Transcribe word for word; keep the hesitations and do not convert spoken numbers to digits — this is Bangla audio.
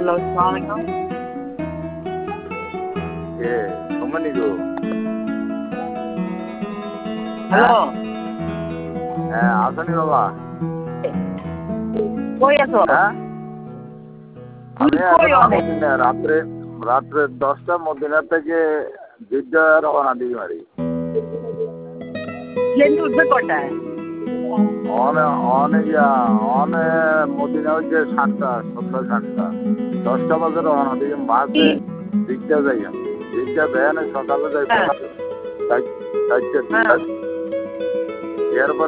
হ্যালো, আসসালামু আলাইকুম। কে সুমনি গো? হ্যালো, হ্যাঁ আসনি বাবা? কই আছো? হ্যাঁ তুমি আমি কই এখন অনেক? মদিনা রাত্রে রাত্রে দশটা মদিনা থেকে জিদ্দা রওনা দিই মারি। প্লেন উঠবে কটায়? অনে অনে ইয়া অনে মদিনা হচ্ছে সাতটা সন্ধ্যা সাতটা দশটা বাজে রওনা দিই বাসে জিদ্দা যাই জিদ্দা দেয় না সকালে যাই হ্যাঁ, চারটে হ্যাঁ। এরপরে